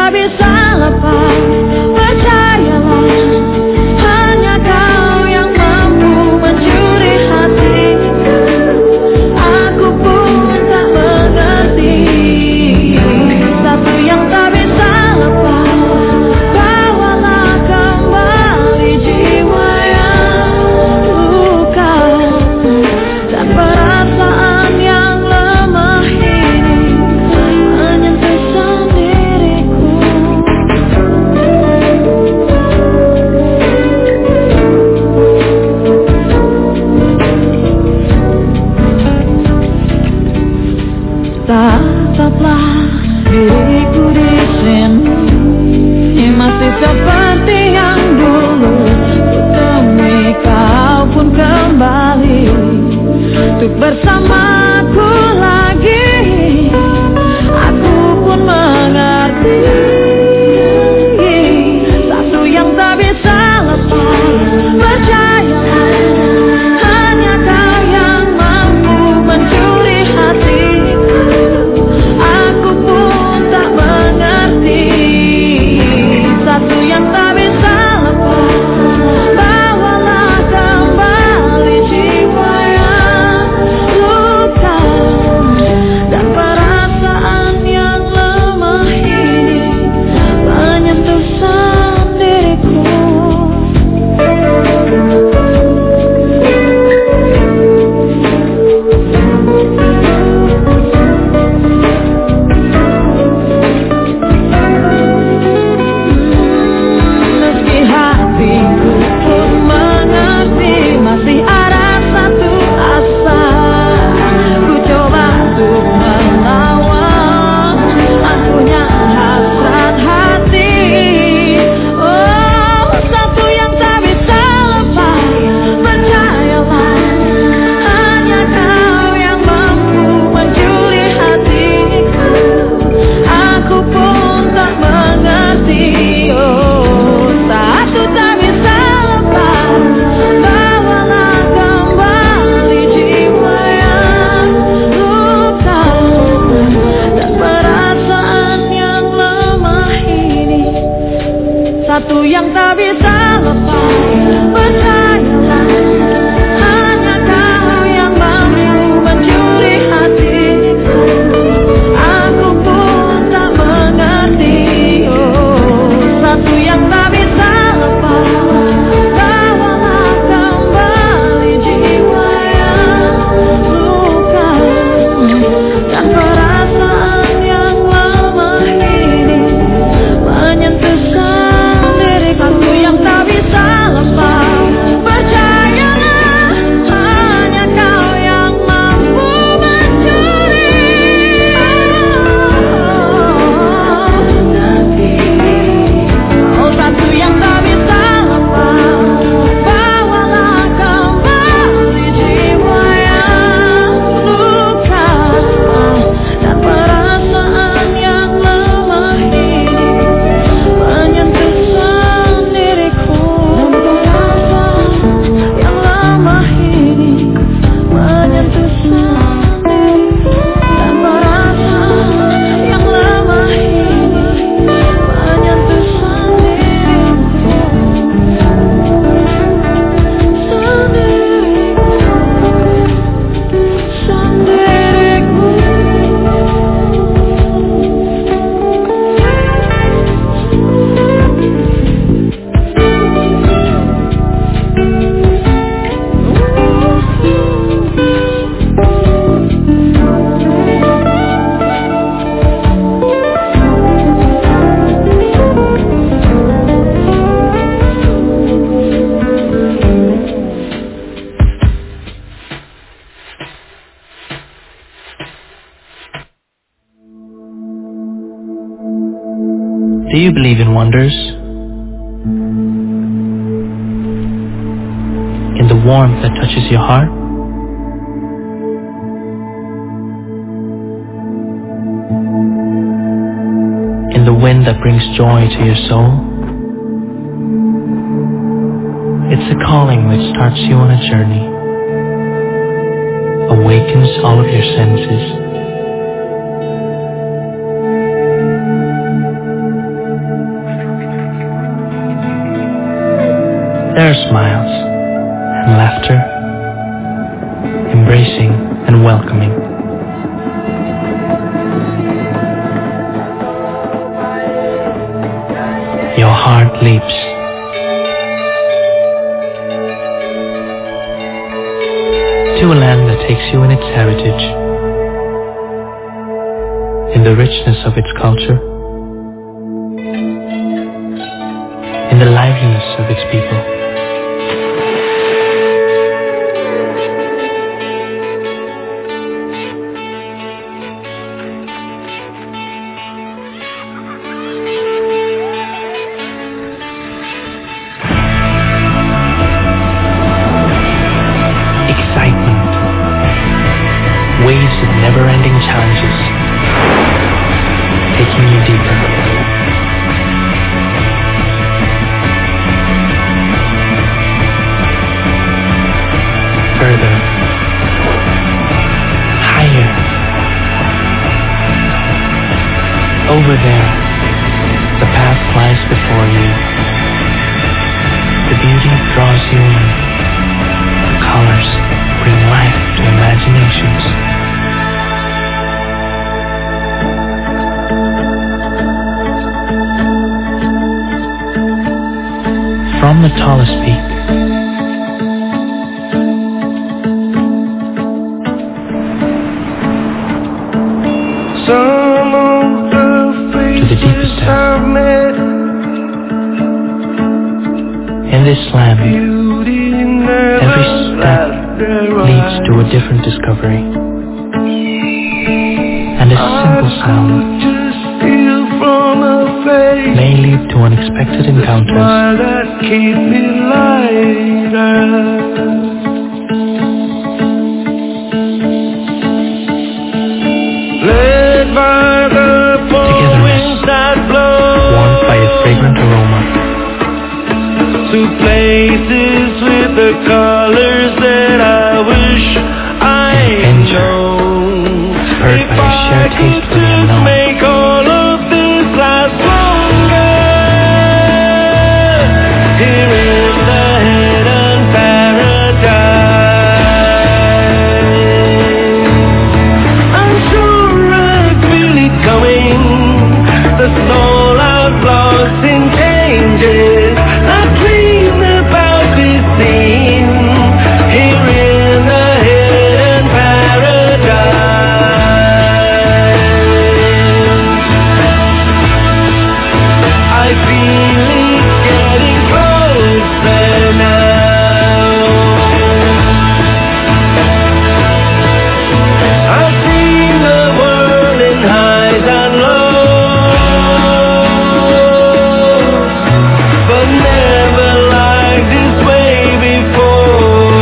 tak bisa lepas. Percayalah, hanya kau yang mampu mencuri hatiku. Aku pun tak mengerti. Satu yang tak bisa lepas. Bawalah kembali jiwa yang luka dan perasaan yang lemah ini menyentuh sendiriku. Tataplah diriku di sini, masih seperti yang dulu. Ku temui kau pun kembali untuk bersamaku lagi. Aku pun mengerti. Satu yang tak bisa lepas. Percayalah, hanya kau yang mampu mencuri hatiku. Aku pun tak mengerti. Satu yang tak bisa lepas. Bawalah kembali jiwa yang luka dan perasaan yang lemah ini menyentuh sendiriku. Meski hatiku pun mengerti, masih ada satu asa. Ku coba untuk melawan angkuhnya hasrat hati. Oh, satu yang tak bisa lepas. Percayalah, hanya kau yang mampu mencuri hatiku. Aku pun tak mengerti. Oh, satu tak bisa lepas. Bawalah kembali jiwa yang luka dan perasaan yang lemah ini. Satu yang tak bisa lepas. Percayalah, hanya kau yang mampu mencuri hatiku. Aku pun tak mengerti. Oh, satu yang tak bisa lepas. Bawalah kembali jiwa yang luka dan perasaan yang lemah ini menyentuh sendiriku. Satu yang tak bisa lepas. Percayalah, hanya kau yang mampu mencuri hati. Oh, satu yang tak bisa lepas. Bawalah kembali jiwa yang luka dan perasaan yang lemah ini menyentuh sendiriku. Dan perasaan yang lemah ini menyentuh sendiriku. Dan perasaan yang lemah ini menyentuh sendiriku. Sendiriku. Do you believe in wonders? In the warmth that touches your heart? In the wind that brings joy to your soul? It's a calling which starts you on a journey, awakens all of your senses. There are smiles and laughter, embracing and welcoming. Your heart leaps. To a land that takes you in its heritage, in the richness of its culture, in the liveliness of its people. Waves of never-ending challenges, taking you deeper. Further. Higher. Over there, the path lies before you. The beauty draws you in. The colors bring life to imaginations. From the tallest peak, to the deepest depth, in this land, every step leads to a different discovery, and a simple sound may lead to unexpected encounters. Togetherness, warmed by a fragrant aroma, to places with the colors that I wish I known. Spurred by a shared taste for the unknown. Make all of this last longer. Here in the hidden paradise, I'm sure I feel it coming. The soul I've lost in changes. I dream about this scene here in the hidden paradise. I feel it getting closer now. I've seen the world in highs and lows, but never like this way before.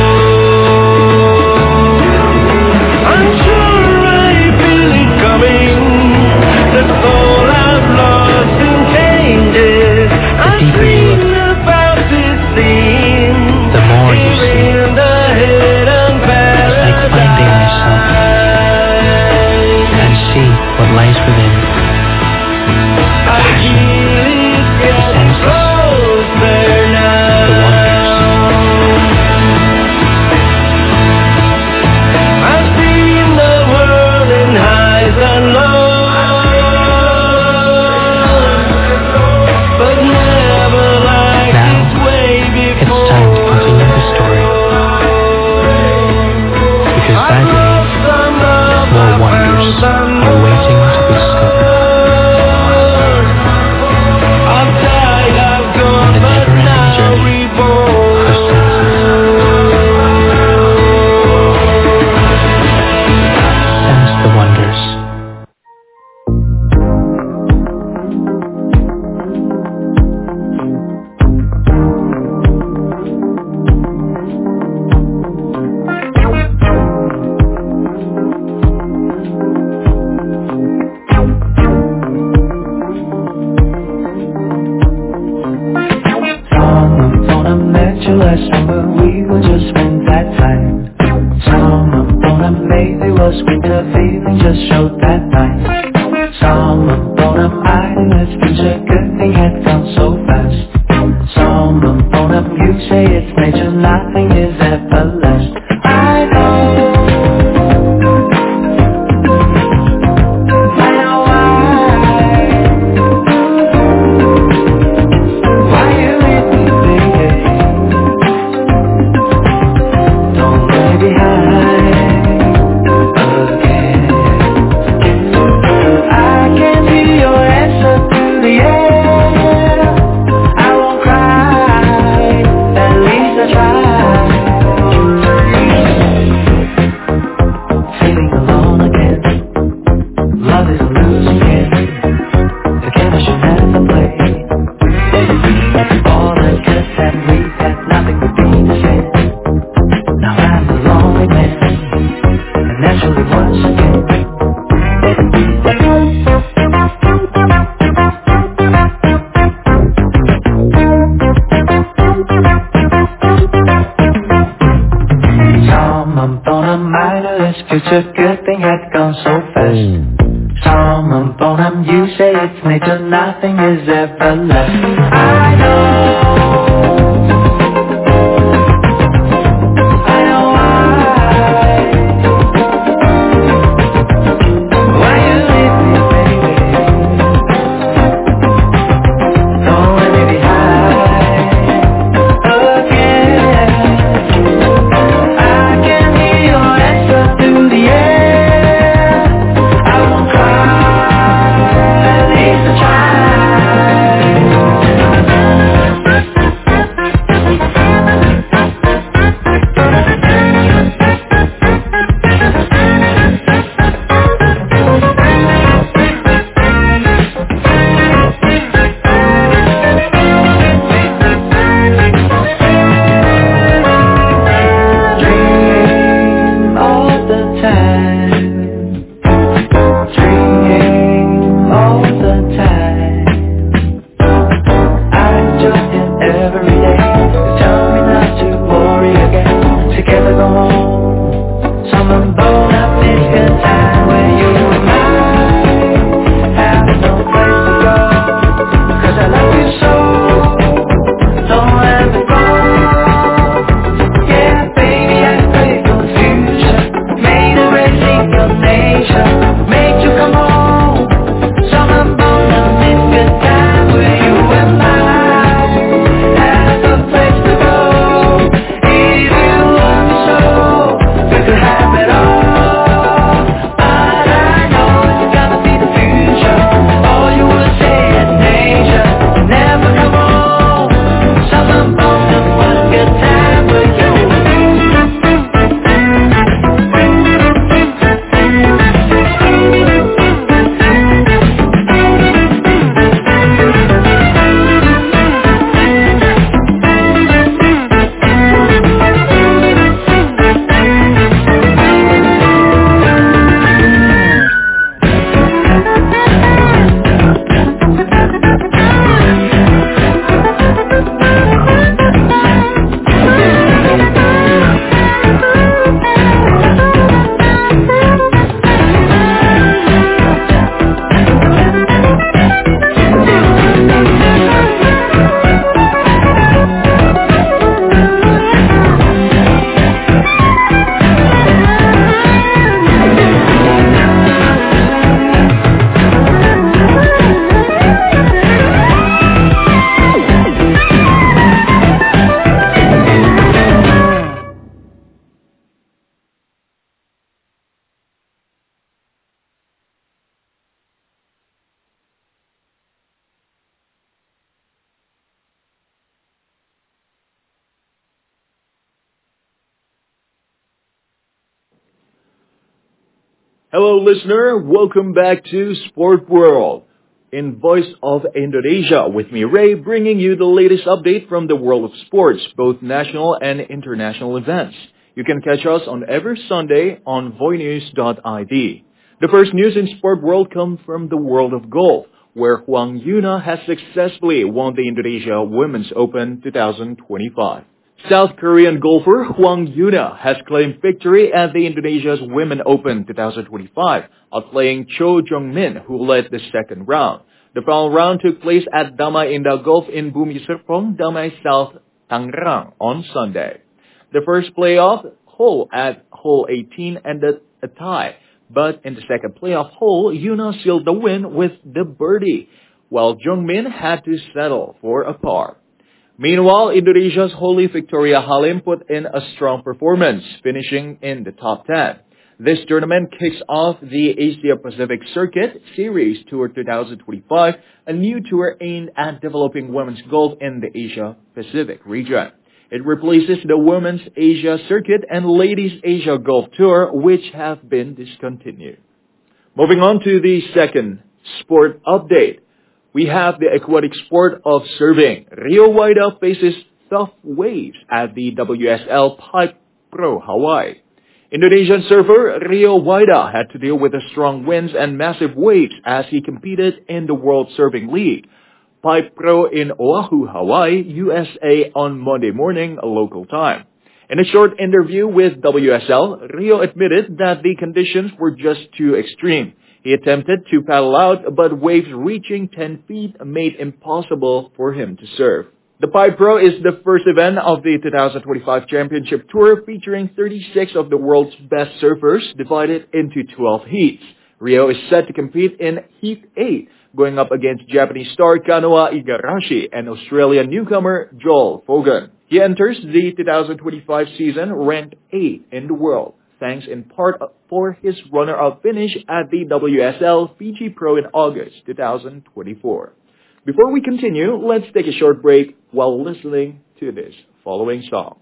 I'm sure I feel it coming. The soul I've lost in changes. I deeper you dream look, about this scene the more you here see. in the hidden It's like finding yourself paradise. and see what lies within. I feel it getting closer now. I've seen the world in highs and lows, but never like Now, this way before. it's time to continue the story, because I believe more wonders are waiting to be discovered. I've died, I've gone, The but never-ending now journey reborn. of senses. Sense the wonders. Someone I met you last summer, we were just friends that time. Someone I maybe was winter feeling just showed that night. Someone I knew it's future good thing had come so fast. Someone bonum, you say it's nature, nothing is everlasting. I know why you leave me, baby. Don't leave me behind again. I can hear your answer through the air. I won't cry, at least I try. Feeling alone again. Love is a losing game. The game I should never play. All the good and we've had, nothing would be the same. Now I'm a lonely man, and naturally once again. Some bonum minor, this future good thing had gone so fast. Some bonum, you say it's nature, nothing is everlasting. I know why you leave me, baby. Don't let me behind again. I can hear your answer through the air. I won't cry, at least I try. Dream all the time. Dream all the time. I enjoy it every day. You tell me not to worry again. Together go home. Someone blown up this good time when you and I have no place to go. 'Cause I love you so. Don't let me go. Yeah, baby, I pray for the future. Made a racing your nation. Made you come home. Someone bonum, this good time where you and I have a place to go. If you love me so, we could have it all. But I know it's gonna be the future. All you will say is nature. Never come home. Someone bonum, what a good time with you. Hello, listener. Welcome back to Sport World in Voice of Indonesia with me, Ray, bringing you the latest update from the world of sports, both national and international events. You can catch us on every Sunday on voinews.id. The first news in Sport World comes from the world of golf, where Huang Yuna has successfully won the Indonesia Women's Open 2025. South Korean golfer Huang Yuna has claimed victory at the Indonesia's Women Open 2025, outplaying Cho Jung-min, who led the second round. The final round took place at Damai Indah Golf in Bumi Serpong, Damai, South Tangerang on Sunday. The first playoff hole at hole 18 ended a tie, but in the second playoff hole, Yuna sealed the win with the birdie, while Jungmin had to settle for a par. Meanwhile, Indonesia's Holy Victoria Halim put in a strong performance, finishing in the top 10. This tournament kicks off the Asia Pacific Circuit Series Tour 2025, a new tour aimed at developing women's golf in the Asia Pacific region. It replaces the Women's Asia Circuit and Ladies Asia Golf Tour, which have been discontinued. Moving on to the second sport update. We have the aquatic sport of surfing. Rio Waida faces tough waves at the WSL Pipe Pro Hawaii. Indonesian surfer Rio Waida had to deal with the strong winds and massive waves as he competed in the World Surfing League Pipe Pro in Oahu, Hawaii, USA on Monday morning, local time. In a short interview with WSL, Rio admitted that the conditions were just too extreme. He attempted to paddle out, but waves reaching 10 feet made it impossible for him to surf. The Pipe Pro is the first event of the 2025 Championship Tour, featuring 36 of the world's best surfers divided into 12 heats. Rio is set to compete in Heat 8, going up against Japanese star Kanoa Igarashi and Australian newcomer Joel Fogan. He enters the 2025 season ranked 8th in the world, thanks in part for his runner-up finish at the WSL Fiji Pro in August 2024. Before we continue, let's take a short break while listening to this following song.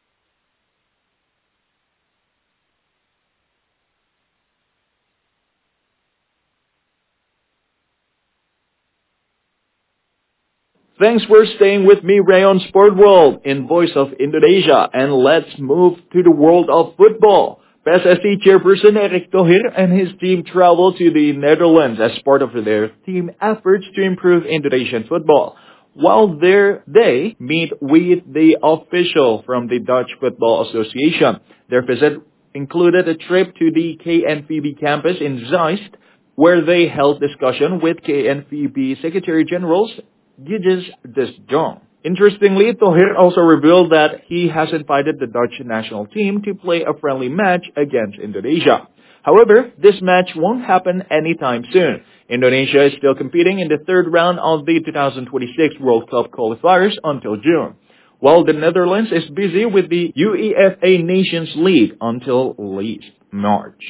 Thanks for staying with me, Ray, on Sport World in Voice of Indonesia. And let's move to the world of football. PSSI chairperson Erick Thohir and his team travel to the Netherlands as part of their team efforts to improve Indonesian football. While there, they meet with the official from the Dutch Football Association. Their visit included a trip to the KNVB campus in Zeist, where they held discussion with KNVB Secretary General Gides de Jong. Interestingly, Thohir also revealed that he has invited the Dutch national team to play a friendly match against Indonesia. However, this match won't happen anytime soon. Indonesia is still competing in the third round of the 2026 World Cup qualifiers until June, while the Netherlands is busy with the UEFA Nations League until late March.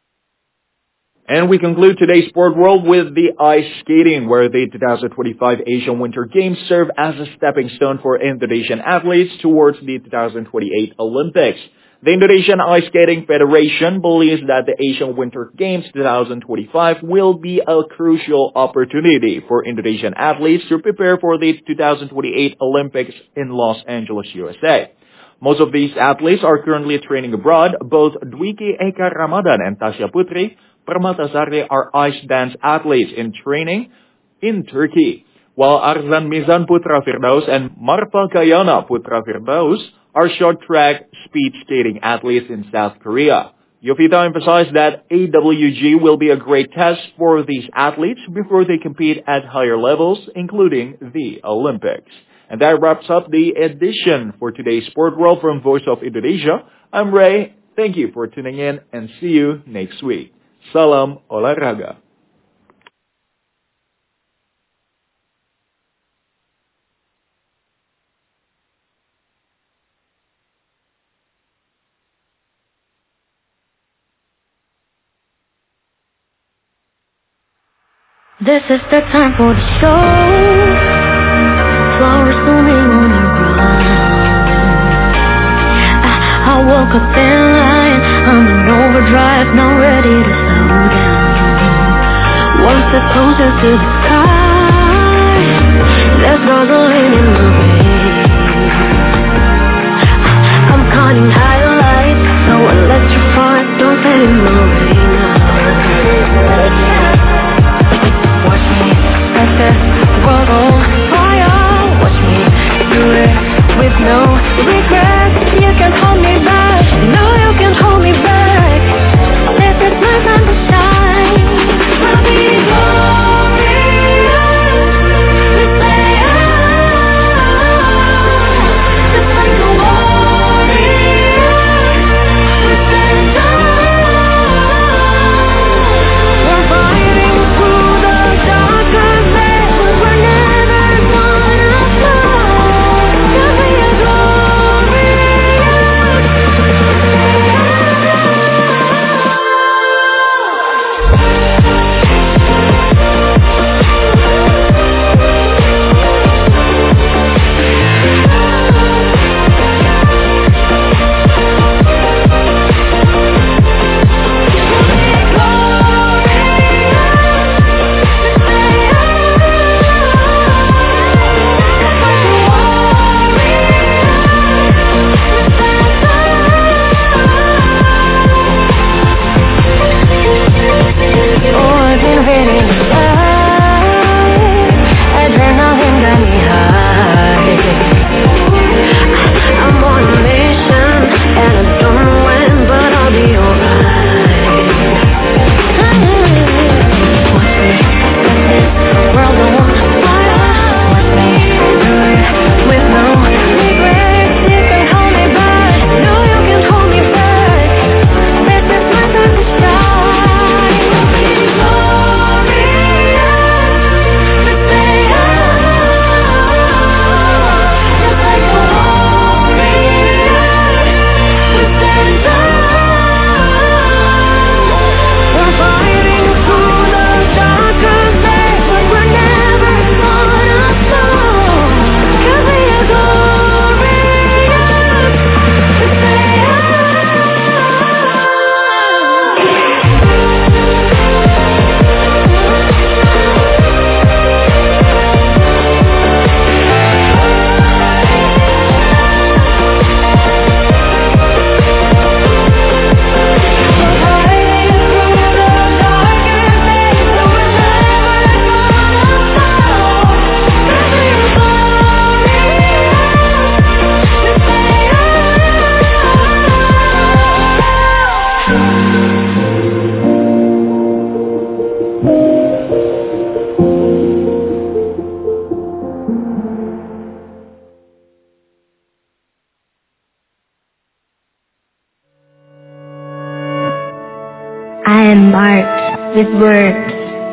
And we conclude today's Sport World with the ice skating, where the 2025 Asian Winter Games serve as a stepping stone for Indonesian athletes towards the 2028 Olympics. The Indonesian Ice Skating Federation believes that the Asian Winter Games 2025 will be a crucial opportunity for Indonesian athletes to prepare for the 2028 Olympics in Los Angeles, USA. Most of these athletes are currently training abroad. Both Dwiki Eka Ramadan and Tasya Putri Permatasari are ice dance athletes in training in Turkey, while Arzan Mizan Putra Firdaus and Marfa Kayana Putra Firdaus are short track speed skating athletes in South Korea. Yovita emphasized that AWG will be a great test for these athletes before they compete at higher levels, including the Olympics. And that wraps up the edition for today's Sport World from Voice of Indonesia. I'm Ray. Thank you for tuning in and see you next week. Salam olahraga. This is the time for the show. Flowers blooming on the ground. I woke up in line. I'm in overdrive, now ready to slow down. One step closer to the sky. There's gasoline in the rain. I'm counting highlights, so electrified. Don't let it move now. Watch me set the world on fire. Watch me do it with no regret. You can't hold me back. No, you can't hold me back. This is my time to shine. I'll be glorious. We play on. with words.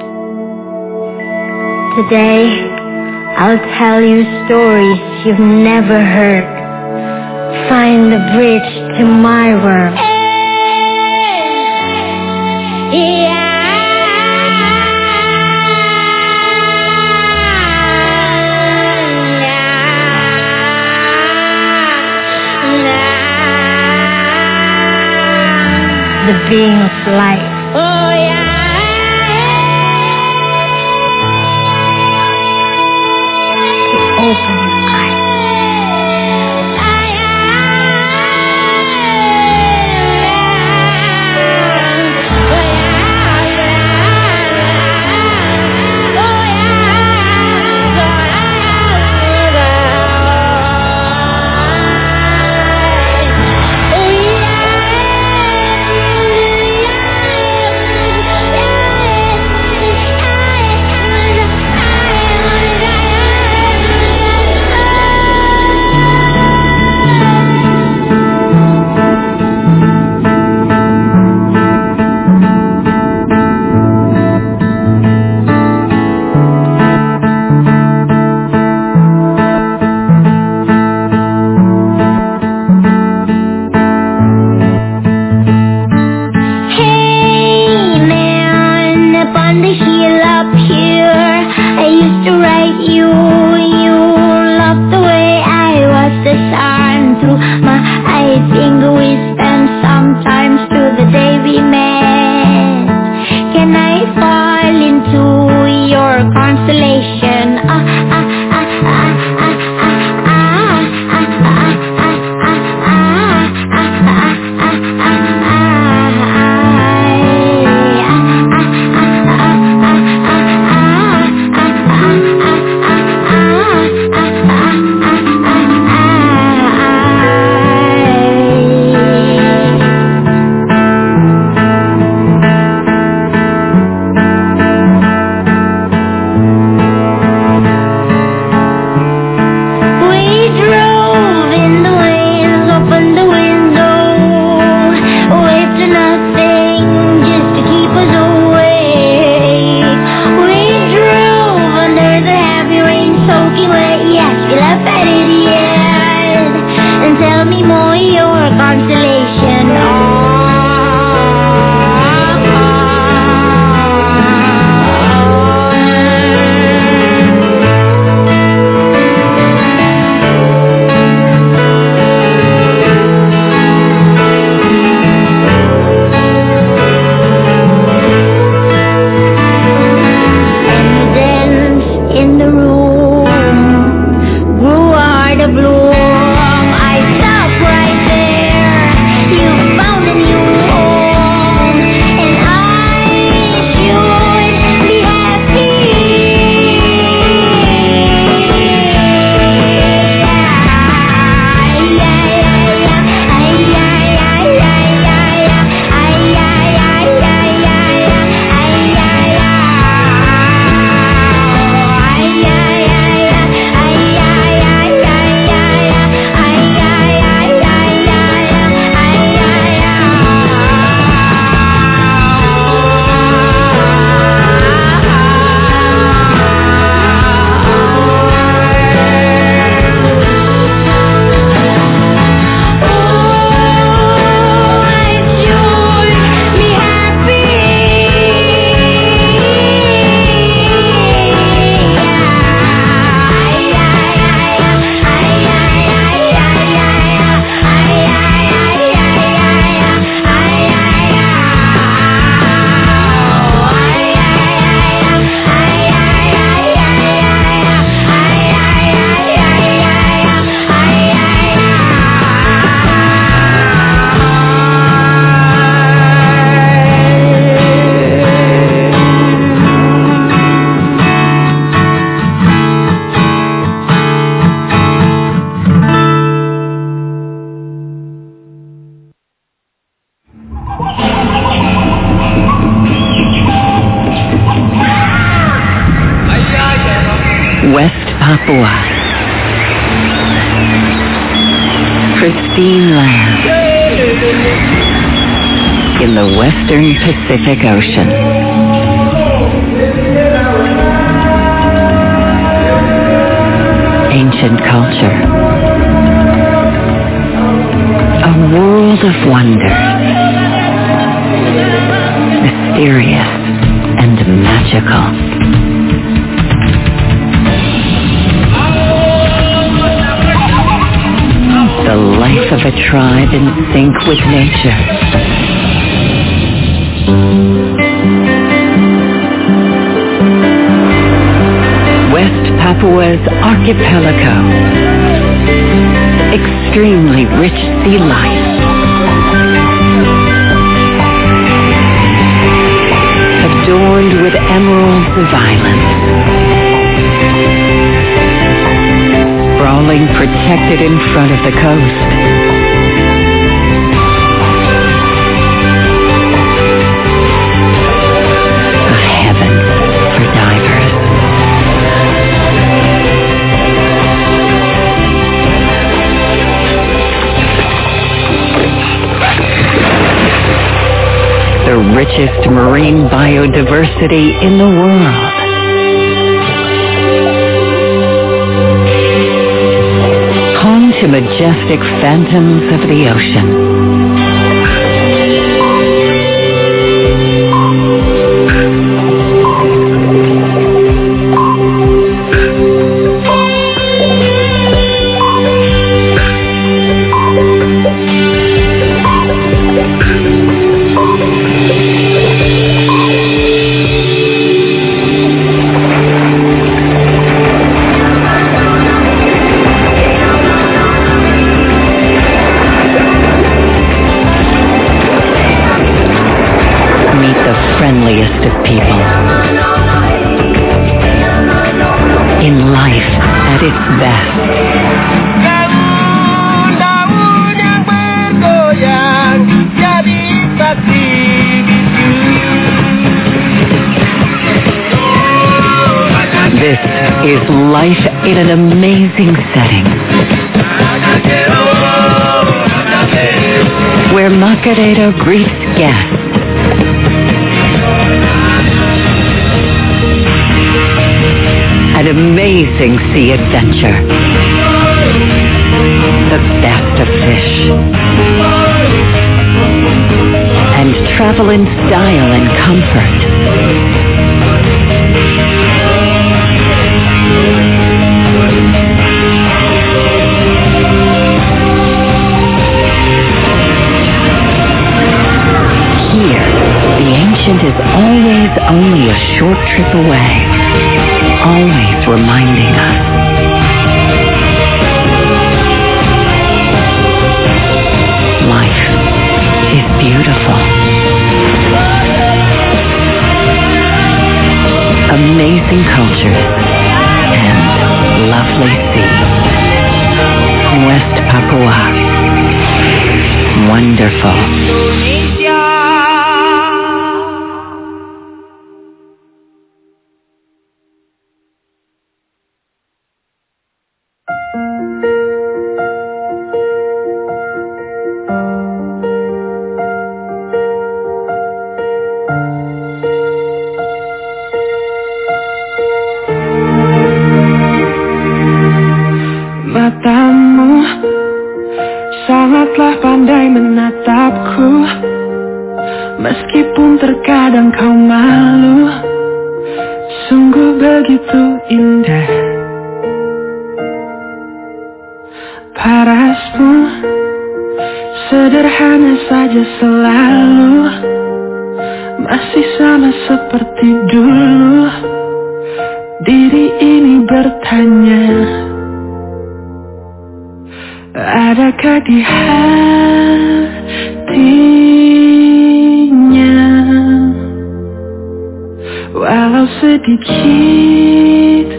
Today, I'll tell you stories you've never heard. Find the bridge to my world. The being of life. Oh yeah. To open your eyes. West Papua. Pristine land in the western Pacific Ocean. ancient culture. A world of wonder, mysterious and magical. The life of a tribe in sync with nature. West Papua's archipelago. Extremely rich sea life. Adorned with emeralds of islands. Sprawling protected in front of the coast. A heaven for divers. The richest marine biodiversity in the world. Home to majestic phantoms of the ocean. Friendliest of people. In life at its best. This is life in an amazing setting. Where Macarena greets guests. An amazing sea adventure. The best of fish. And travel in style and comfort. Here, the ancient is always only a short trip away. Always reminding us. Life is beautiful. Amazing cultures and lovely sea. West Papua. Wonderful. Matamu sangatlah pandai menatapku, meskipun terkadang kau malu. Sungguh begitu indah parasmu, sederhana saja selalu, masih sama seperti dulu. Diri ini bertanya, adakah di hatinya walau sedikit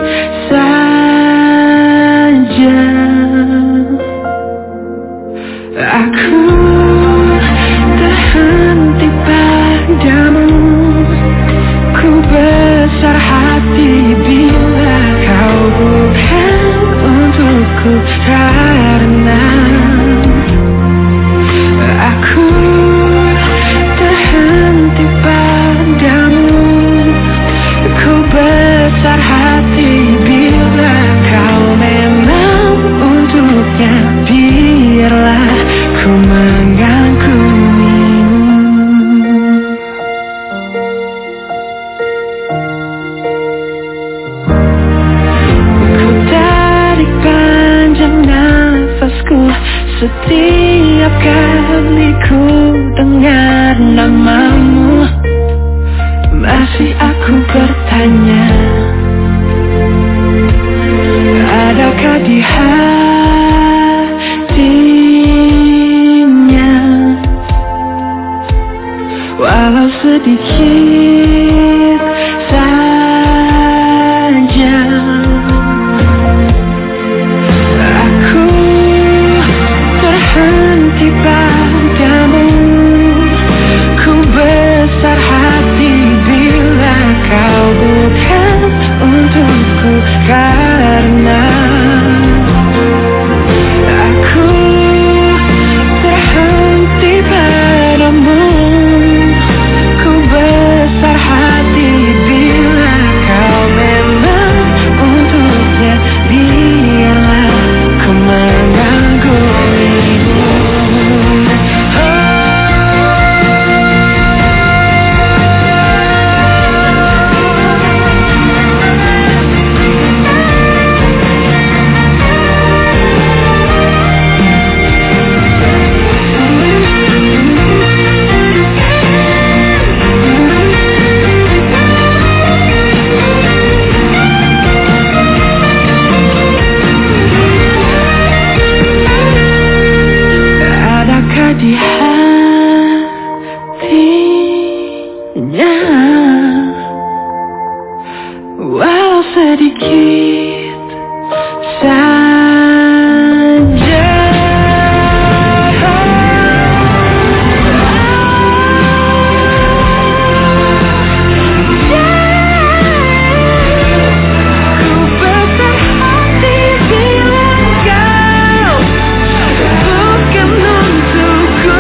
saja. Aku terhenti padamu, ku besar hati bila kau bukan untukku, karena aku terhenti padamu, ku besar hati nangisku setiap kali ku dengar namamu. Masih aku bertanya, adakah di hatinya walau sedikit saja. Aku terhenti padamu, ku besar hati bila kau bukan untukku, karena aku terhenti padamu, ku besar hati bila kau memang untuknya. Biarlah ku mengagumimu. Adakah di hatinya walau sedikit saja. Ku besar hati bila kau bukan untukku,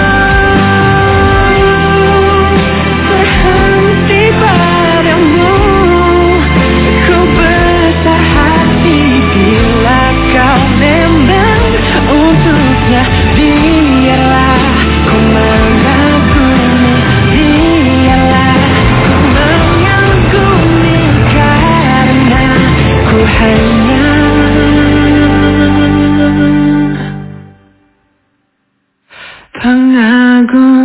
terhenti padamu. Ku besar hati bila kau memang untuknya. Biarlah ku mengagumi, biarlah ku mengagumi, karena ku hanya pengagum.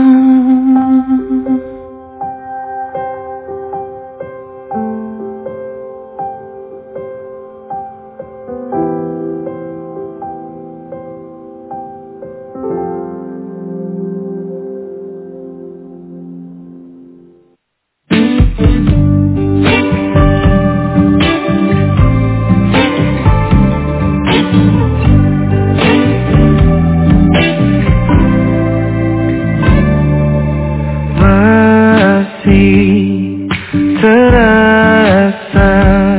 Masih terasa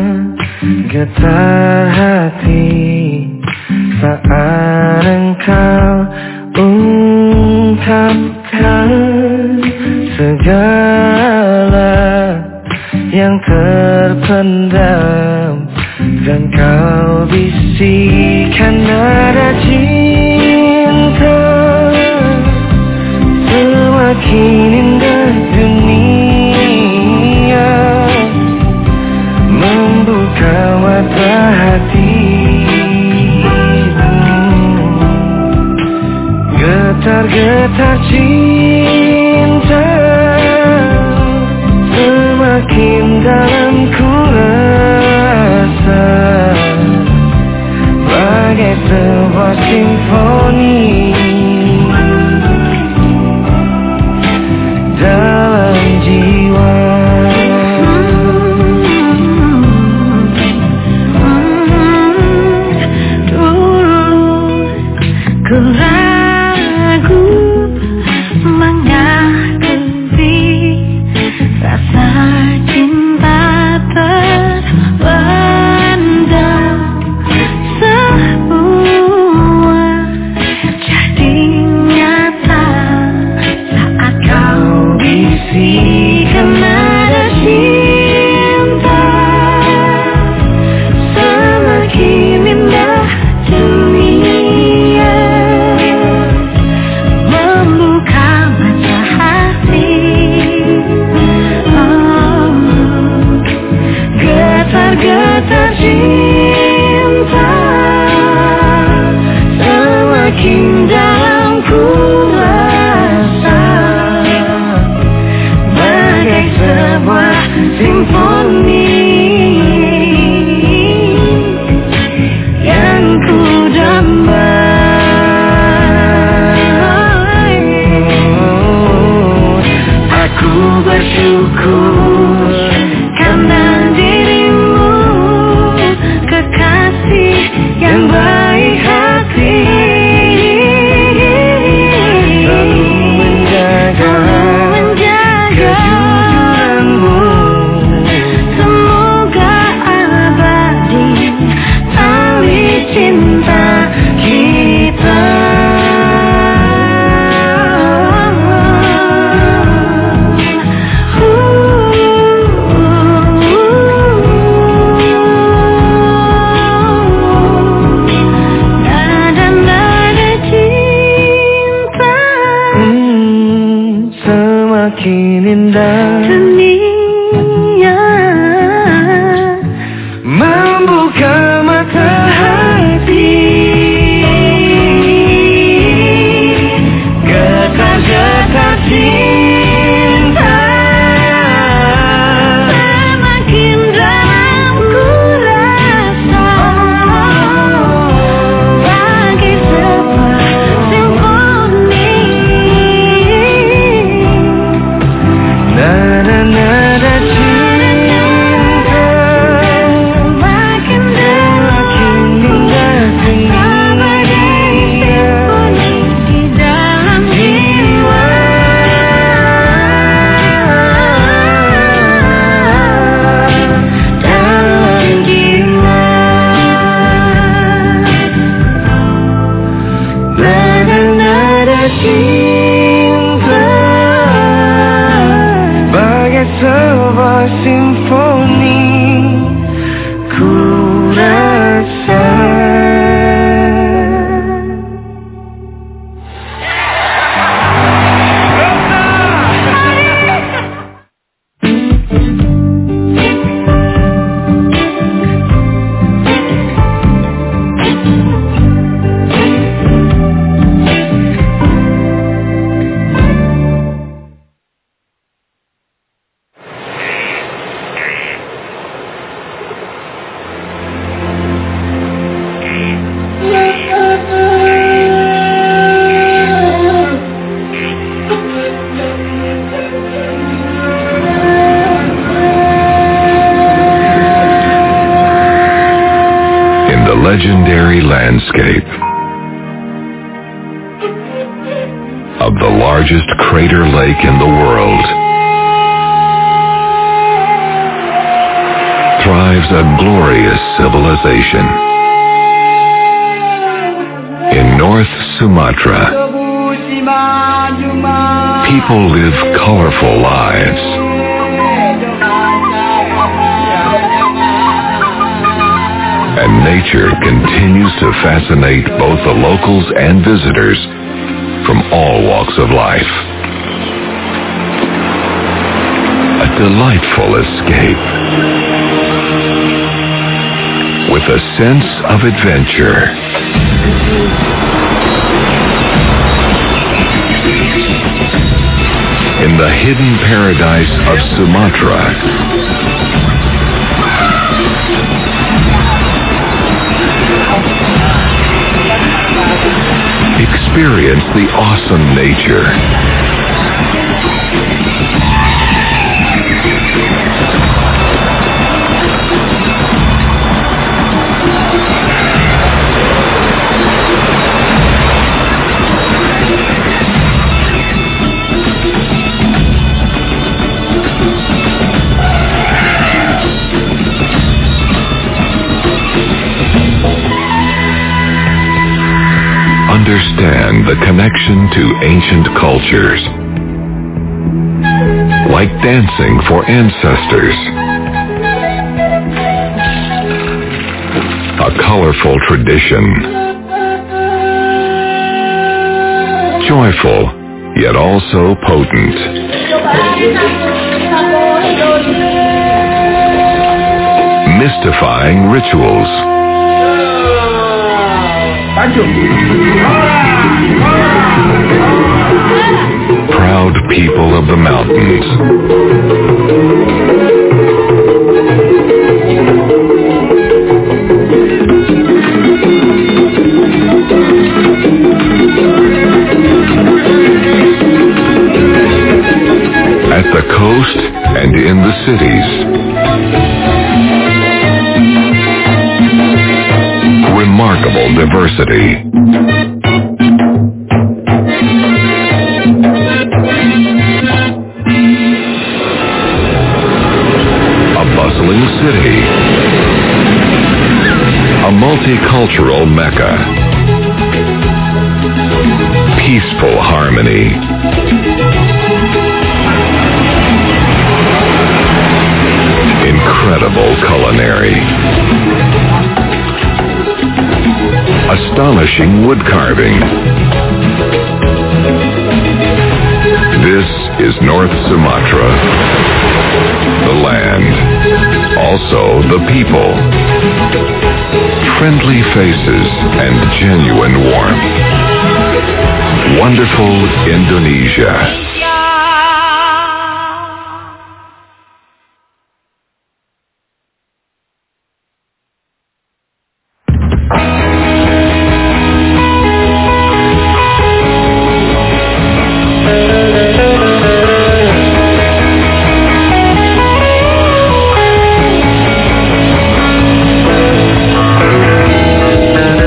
getar hati saat engkau ungkapkan segala yang terpendam, dan kau bisikan nada cinta. Semakin indah dunia membuka mata hatimu, getar-getar cinta semakin dalam ku rasa, bagai sebuah simfoni dalam jiwa. Ku ragu mengakui rasa cinta terpendam. Semua jadi nyata saat kau bisikan nada cinta. Semakin indah dunia sebuah simfoni ku rasa. Legendary landscape of the largest crater lake in the world thrives a glorious civilization. In North Sumatra, people live colorful lives. And nature continues to fascinate both the locals and visitors from all walks of life. A delightful escape with a sense of adventure. In the hidden paradise of Sumatra, experience the awesome nature. Understand the connection to ancient cultures, like dancing for ancestors, a colorful tradition, joyful yet also potent, mystifying rituals, proud people of the mountains. At the coast and in the cities. Remarkable diversity. A bustling city. A multicultural Mecca. Peaceful harmony. Incredible culinary. Astonishing wood carving. This is North Sumatra, the land, also the people. Friendly faces and genuine warmth. Wonderful Indonesia.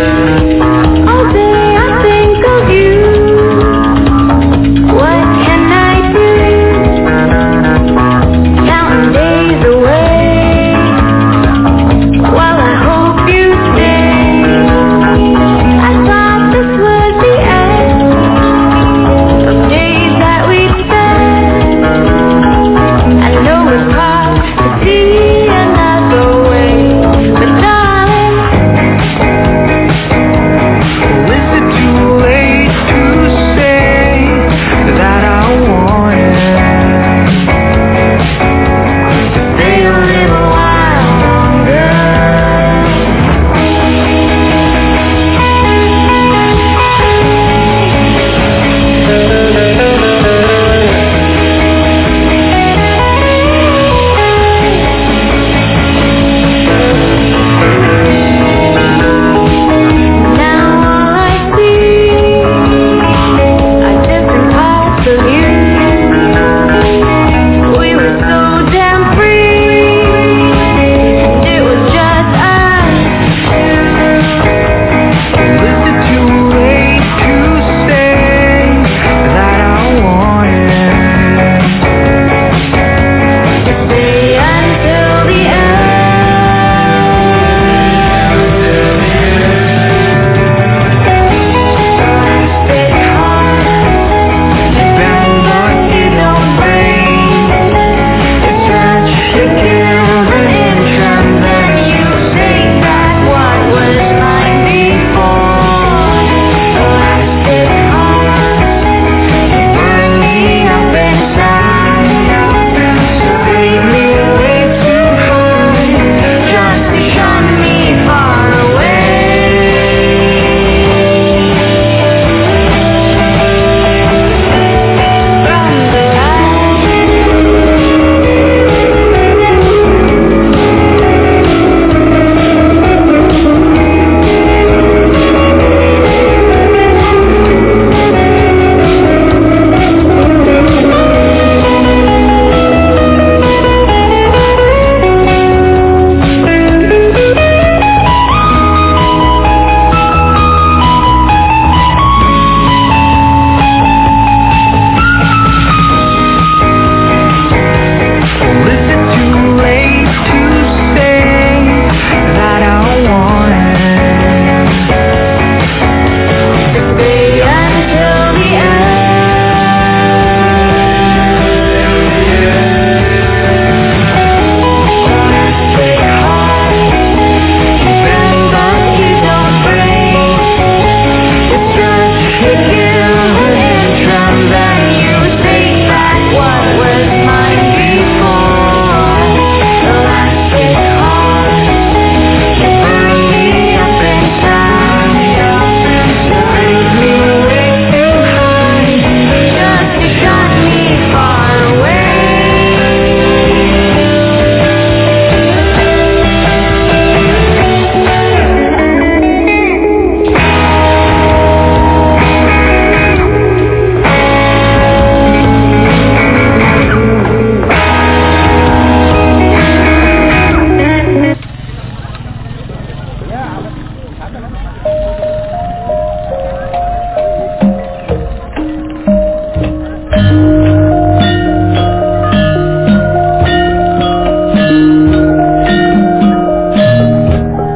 All day I think of you. What can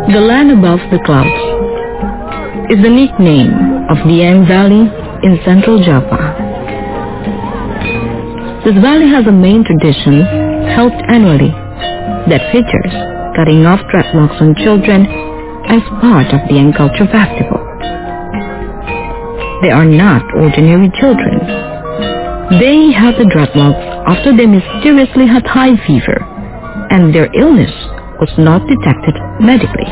The land above the clouds is the nickname of Dieng Valley in central Java. This valley has a main tradition held annually that features cutting off dreadlocks on children as part of the Dieng Culture Festival. They are not ordinary children. They had the dreadlocks after they mysteriously had high fever and their illness was not detected medically.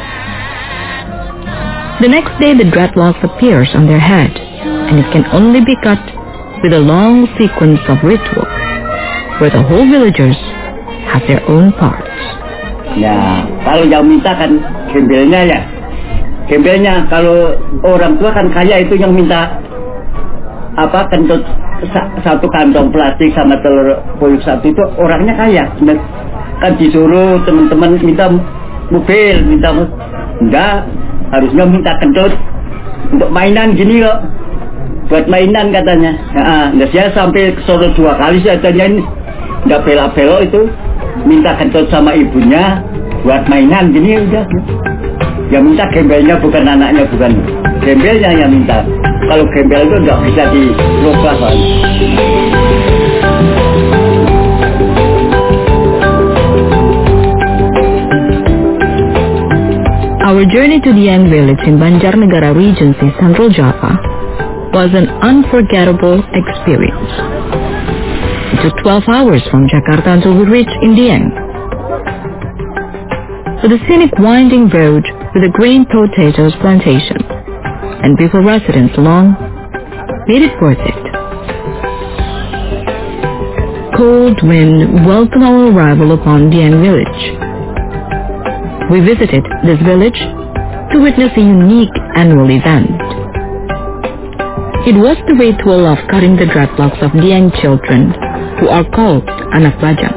The next day the dreadlocks appears on their head and it can only be cut with a long sequence of ritual where the whole villagers have their own parts. Ya, kalau yang minta kan gembelnya ya. Gembelnya kalau orang tua kan kaya itu yang minta kentut satu kantong plastik sama telur puyuh satu itu orangnya kaya. Kan disuruh teman-teman minta mobil, enggak, harusnya minta kentut untuk mainan gini loh. Buat mainan katanya. Nah, saya sampai ke Solo 2 kali saya tanyain, enggak belok-belok itu minta kentut sama ibunya buat mainan gini udah. Yang minta gembelnya bukan anaknya, bukan gembelnya yang minta. Kalau gembel itu nggak bisa dirubah, Pak. Our journey to Dieng village in Banjarnegara Regency, Central Java was an unforgettable experience. It took 12 hours from Jakarta until we reached in Dieng. With a scenic winding road with a green potatoes plantation and beautiful residents along, made it worth it. Cold wind welcomed our arrival upon Dieng village. We visited this village to witness a unique annual event. It was the ritual of cutting the dreadlocks of Dieng children who are called anak bajang.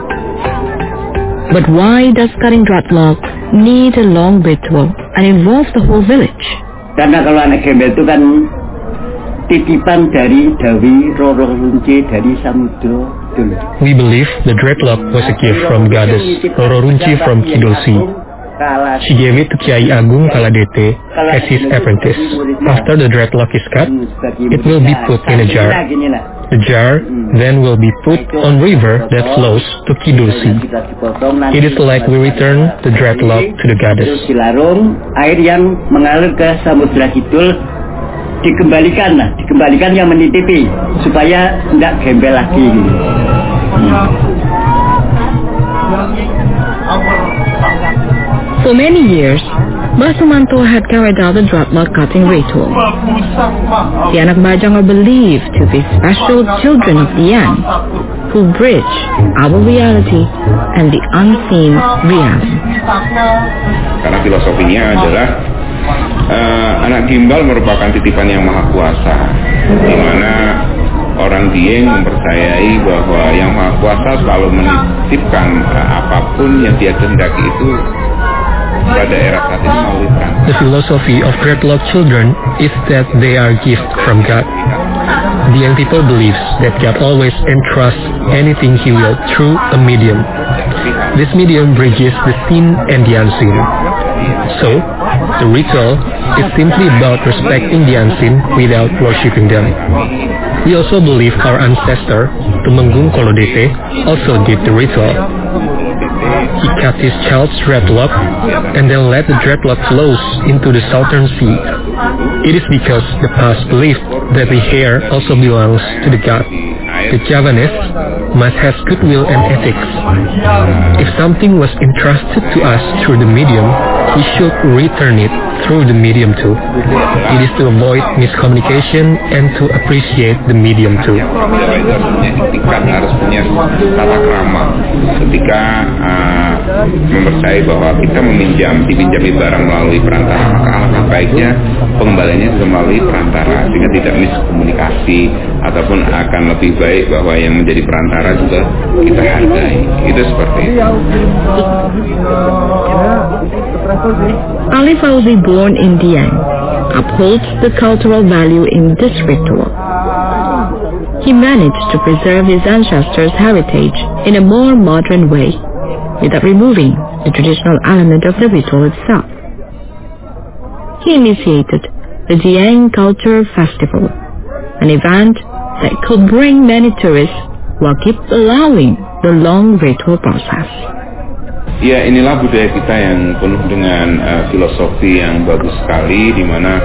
But why does cutting dreadlock need a long ritual and involve the whole village? Karena kalau anak gembel itu kan titipan dari Dewi Roro Runci dari Samudra dulu. We believe the dreadlock was a gift from goddess Roro Runci from Kidul Sea. She gave it to Kiai Agung Kaladete as his apprentice. After the dreadlock is cut, it will be put in a jar. The jar then will be put on river that flows to Kidul Sea. It is like we return the dreadlock to the goddess. Dilarung, air yang mengalir ke Samudra Kidul dikembalikan yang menitipi supaya tidak gembel lagi. For many years, Mbah Sumanto had carried out the dreadlock cutting ritual. The anak bajang are believed to be special children of Dieng who bridge our reality and the unseen reality. Karena filosofinya adalah anak gimbal merupakan titipan yang maha kuasa, di mana orang Dieng mempercayai bahwa yang maha kuasa selalu menitipkan apapun yang dia kehendaki itu pada era saat ini melalui perantara. The philosophy of dreadlock children is that they are gifts from God. The young people believes that God always entrusts anything He will through a medium. This medium bridges the seen and the unseen. So, the ritual is simply about respecting the unseen without worshipping them. We also believe our ancestor, Tumenggung Kolodete, also did the ritual. He cut his child's dreadlock and then let the dreadlock flows into the southern sea. It is because the past believed that the hair also belongs to the god. The Javanese must have goodwill and ethics. If something was entrusted to us through the medium, we should return it through the medium too. It is to avoid miscommunication and to appreciate the medium too. Harus punya tata krama ketika mempercayai bahwa kita dipinjami barang melalui perantara, maka alangkah baiknya pengembaliannya juga melalui perantara sehingga tidak miskomunikasi, ataupun akan lebih baik bahwa yang menjadi perantara juga kita hargai. Itu seperti itu. Ali Fauzi, born in Dieng, upholds the cultural value in this ritual. He managed to preserve his ancestors' heritage in a more modern way, without removing the traditional element of the ritual itself. he initiated the Dieng Culture Festival, an event that could bring many tourists while keep allowing the long ritual process. Ya, inilah budaya kita yang penuh dengan filosofi yang bagus sekali, di mana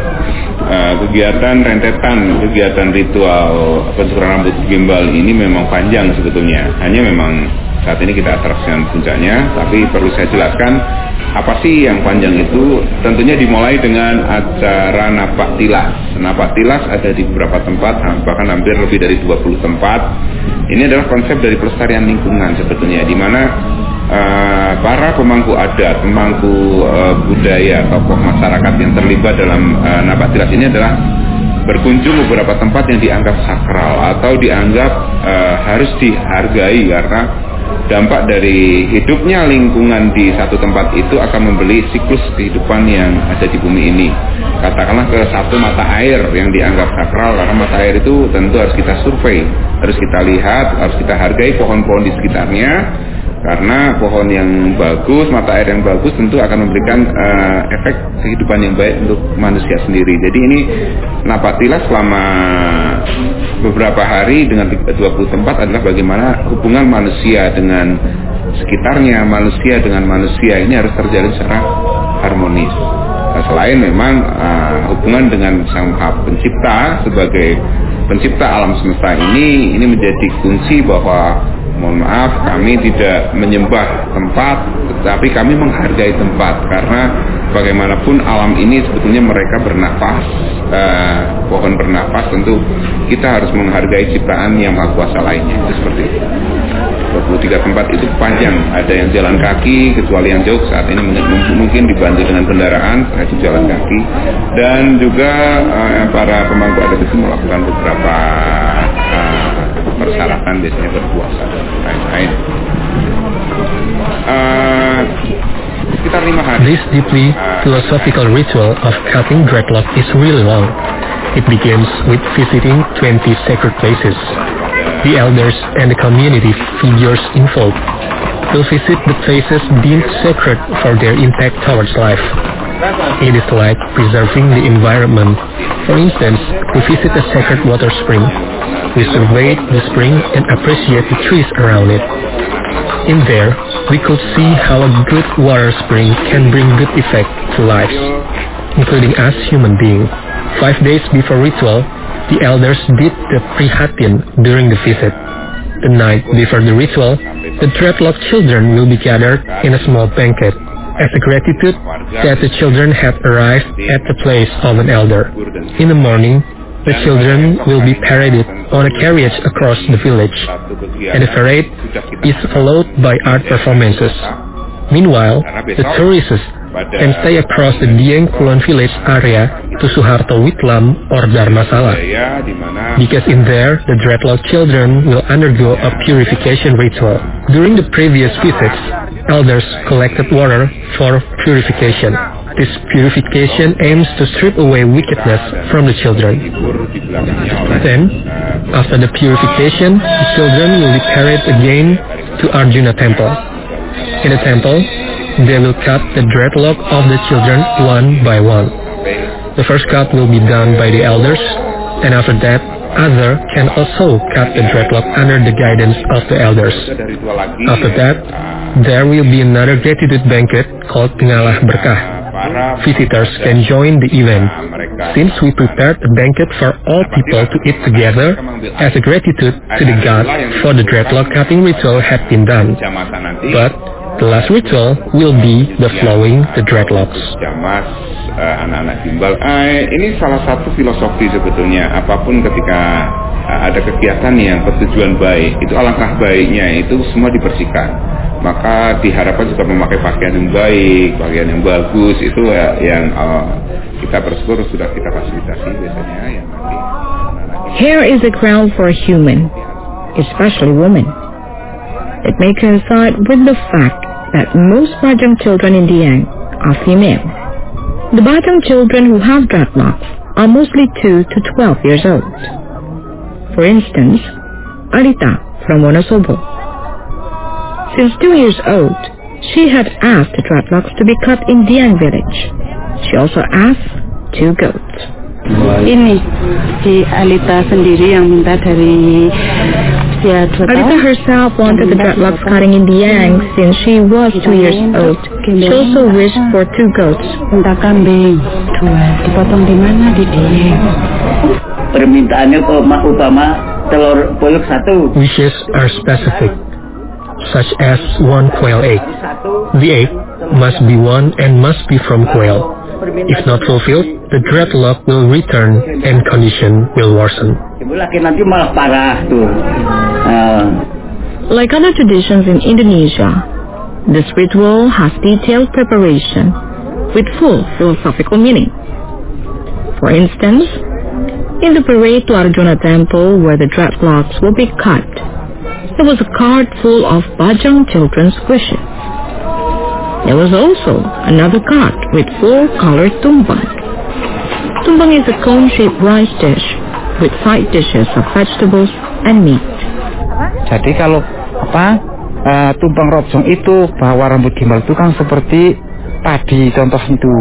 kegiatan ritual pencukuran rambut gimbal ini memang panjang sebetulnya. Hanya memang saat ini kita atraksikan puncaknya, tapi perlu saya jelaskan apa sih yang panjang itu. Tentunya dimulai dengan acara napak tilas. Napak tilas ada di beberapa tempat, bahkan hampir lebih dari 20 tempat. Ini adalah konsep dari pelestarian lingkungan sebetulnya, di mana para pemangku adat, pemangku budaya, tokoh masyarakat yang terlibat dalam napak tilas ini adalah berkunjung beberapa tempat yang dianggap sakral atau dianggap harus dihargai, karena dampak dari hidupnya lingkungan di satu tempat itu akan membeli siklus kehidupan yang ada di bumi ini. Katakanlah ke satu mata air yang dianggap sakral, karena mata air itu tentu harus kita survei, harus kita lihat, harus kita hargai pohon-pohon di sekitarnya. Karena pohon yang bagus, mata air yang bagus tentu akan memberikan efek kehidupan yang baik untuk manusia sendiri. Jadi ini napak tilas selama beberapa hari dengan 20 tempat adalah bagaimana hubungan manusia dengan sekitarnya, manusia dengan manusia ini harus terjalin secara harmonis. Nah, selain memang hubungan dengan Sang Maha Pencipta sebagai pencipta alam semesta ini menjadi kunci bahwa mohon maaf, kami tidak menyembah tempat, tetapi kami menghargai tempat, karena bagaimanapun alam ini sebetulnya mereka bernafas, pohon bernafas, tentu kita harus menghargai ciptaan yang maha kuasa lainnya. Itu seperti itu. 23 tempat itu panjang, ada yang jalan kaki, kecuali yang jauh saat ini mungkin dibantu dengan kendaraan, itu jalan kaki, dan juga para pemangku adat itu melakukan beberapa persyaratan, biasanya berpuasa dan lain-lain. Sekitar 5 hari. This deeply philosophical ritual of cutting dreadlock is really long. It begins with visiting 20 sacred places. The elders and the community figures involved will visit the places deemed sacred for their impact towards life. It is like preserving the environment. For instance, we visit a sacred water spring. We surveyed the spring and appreciate the trees around it. In there, we could see how a good water spring can bring good effect to lives, including us human beings. 5 days before ritual, the elders did the prihatin during the visit. The night before the ritual, the dreadlock children will be gathered in a small banquet as a gratitude that the children had arrived at the place of an elder. In the morning, the children will be paraded on a carriage across the village, and the parade is followed by art performances. Meanwhile, the tourists can stay across the Dieng Kulon village area to Suharto Witlam or Dharmasala, because in there the dreadlock children will undergo a purification ritual. During the previous visits, elders collected water for purification. This purification aims to strip away wickedness from the children. Then, after the purification, the children will be carried again to Arjuna Temple. In the temple, they will cut the dreadlock of the children one by one. The first cut will be done by the elders, and after that, others can also cut the dreadlock under the guidance of the elders. After that, there will be another gratitude banquet called Pengalah Berkah. Visitors can join the event, since we prepared a banquet for all people to eat together as a gratitude to the God for the dreadlock cutting ritual had been done. But the last ritual will be the flowing the dreadlocks. Anak-anak gimbal. Ini salah satu filosofi sebetulnya. Apapun ketika ada kegiatan yang bertujuan baik, itu alangkah baiknya itu semua dibersihkan. Maka diharapkan juga memakai pakaian yang baik, pakaian yang bagus. Itu yang kita bersyukur sudah kita fasilitasi biasanya yang nanti. Hair is a crown for a human, especially women. It may coincide with the fact that most Bajang children in Dieng are female. The Bajang children who have dreadlocks are mostly 2 to 12 years old. For instance, Alita from Wonosobo. Since 2 years old, she had asked the dreadlocks to be cut in Dieng village. She also asked 2 goats. Ini si Alita sendiri yang minta dari usia 2 tahun. Alita herself wanted the dreadlocks cutting in the Yang since she was 2 years old. She also wished for 2 goats. Minta kambing 2, dipotong di mana? Di Dieng. Permintaannya upama telur puyuh 1. Wishes are specific, such as 1 quail egg. The egg must be 1 and must be from quail. If not fulfilled, the dreadlock will return and condition will worsen. Nanti malah parah tuh. Like other traditions in Indonesia, this ritual has detailed preparation with full philosophical meaning. For instance, in the parade to Arjuna Temple where the dreadlocks will be cut, there was a cart full of Bajang children's wishes. There was also another cart with 4 colored tumpang. Tumpang is a cone-shaped rice dish with side dishes of vegetables and meat. Jadi kalau tumpang robjong itu bahwa rambut gimbal itu kan seperti padi contoh itu.